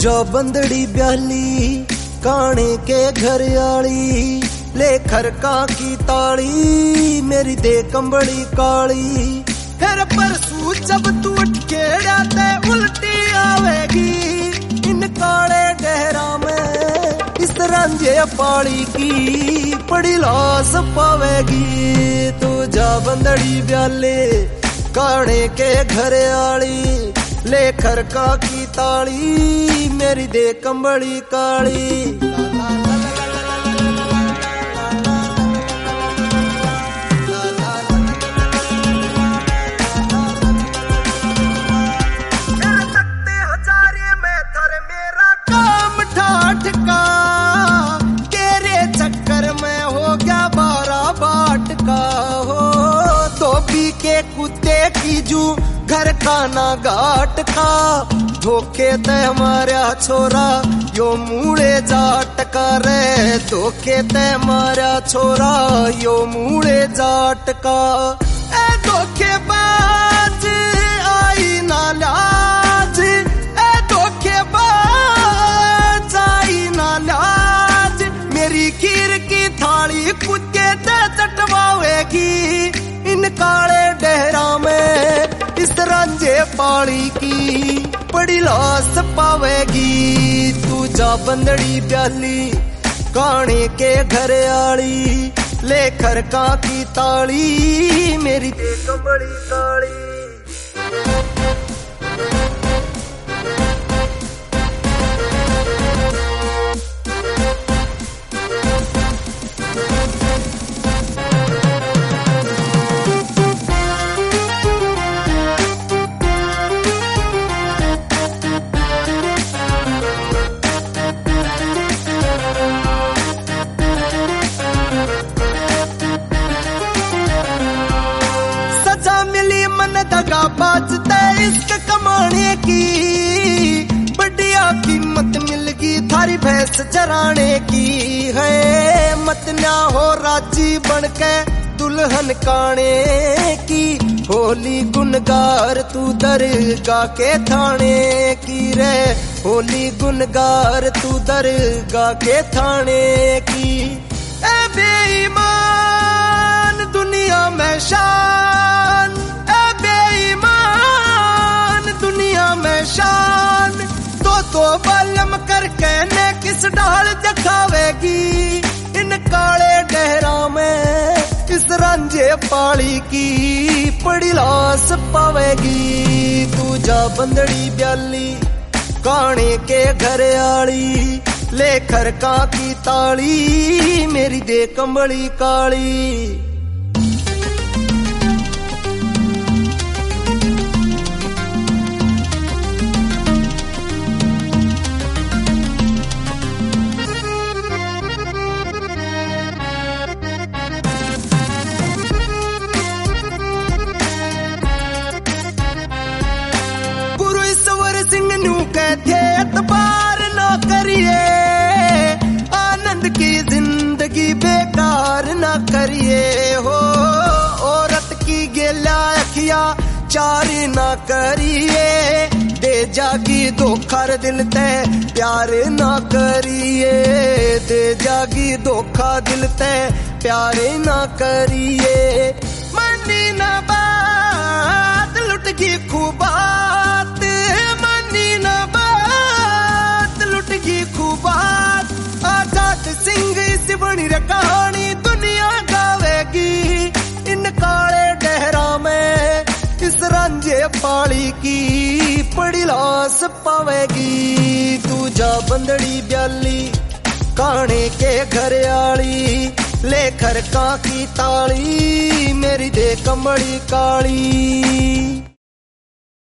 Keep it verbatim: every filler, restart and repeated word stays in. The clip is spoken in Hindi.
जा बंदड़ी ब्याली काने के घर आली, ले खरका की ताली मेरी दे कंबड़ी काली। फिर परसू जब तू उठकेड़ा ते उल्टी आवेगी, इन काले डहरा में इस रांझे पाली की बड़ी लाश पावेगी। तू जा बंदड़ी ब्याले काने के घर आली, ले खरका की ताली मेरी दे कंबड़ी काली। के कुत्ते की जू घर खाना घाट का, धोखे ते मारा छोरा यो मूड़े जाट का रे। धोखे ते मारा छोरा यो मूड़े जाट का। ए धोखेबाज आई ना लाज, ए धोखेबाज आई ना लाज, मेरी खीर की थाली कुत्ते ते चटवावेगी। इन काले डहरा में इस रांझे पाली की बड़ी लाश पावेगी। तू जा बंदड़ी ब्याली काने के घर आली, ले खरका की ताली मेरी दे कंबड़ी काली। दगा बाजते इश्क कमाने की, बढ़िया कीमत मिल गई थारी भैंस चराने की है। मत ना हो राजी बनके दुल्हन काने की, होली गुनगार तू दरगाह के थाने की रे। होली गुनगार तू दरगाह के थाने की। ए बेईमान दुनिया में शान, शान तो तो बालम करके ने किस डाल दिखावेगी। इन काले डहरा में इस रांझे पाली की बड़ी लाश पावेगी। तू जा बंदड़ी ब्याली काने के घर आली, ले खरका की ताली मेरी दे कंबड़ी काली। कहते एतबार ना करिए, आनंद की जिंदगी बेकार ना करिए हो। औरत की गेला अखिया चार ना करिए, दे जागी धोखा दिल ते प्यार ना करिए। दे जागी धोखा दिल ते प्यार ना करिए। मनी ना बात लुट गई खूबात, खूबात आजाद सिंह इस बनी रे कहानी दुनिया गावेगी। इन काले डहरा में इस रांझे पाली की बड़ी लाश पावेगी। तू जा बंदड़ी ब्याली काने के घर आली, ले खरका की ताली मेरी दे कंबड़ी काली।